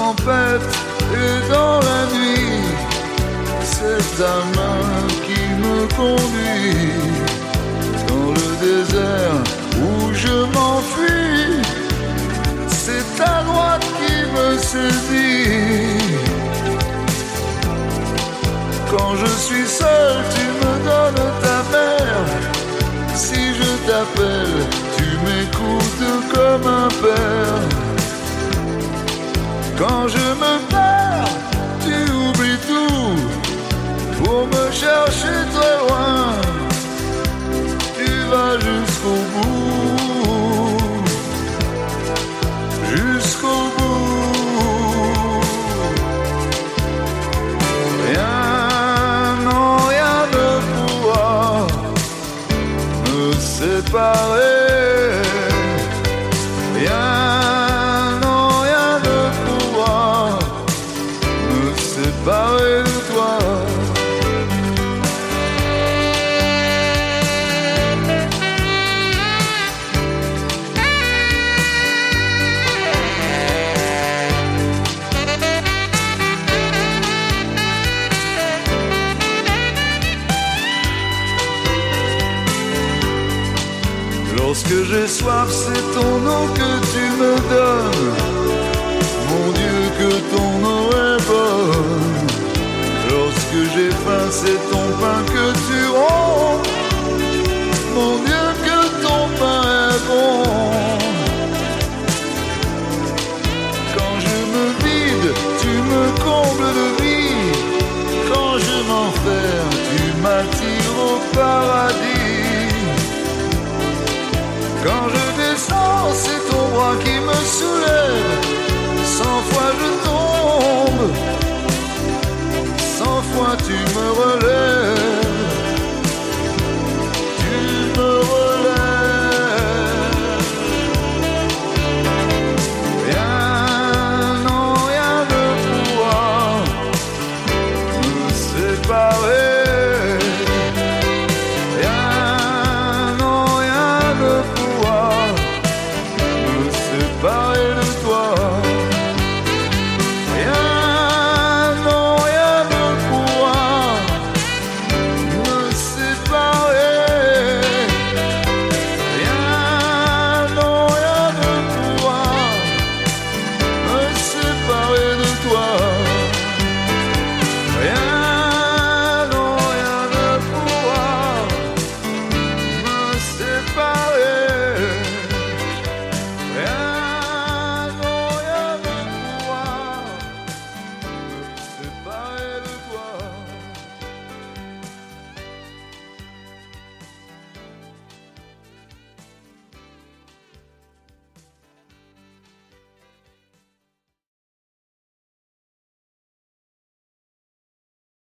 tempête et dans la nuit, c'est ta main qui me conduit dans le désert où je m'enfuis. C'est ta droite qui me saisit. Quand je suis seul, tu me donnes ta mère. Si je t'appelle, tu m'écoutes comme un père. Quand je me perds, tu oublies tout pour me chercher très loin. Tu vas jusqu'au bout, jusqu'au bout. Rien, non, rien ne pourra me séparer. Rien, non, rien ne pourra me séparer de toi. Lorsque j'ai soif, c'est ton eau que tu me donnes. Mon Dieu, que ton eau est bonne. Lorsque j'ai faim, c'est ton pain que tu romps. Mon Dieu, que ton pain est bon. Quand je me vide, tu me combles de vie. Quand je m'enferme, tu m'attires au paradis. Quand je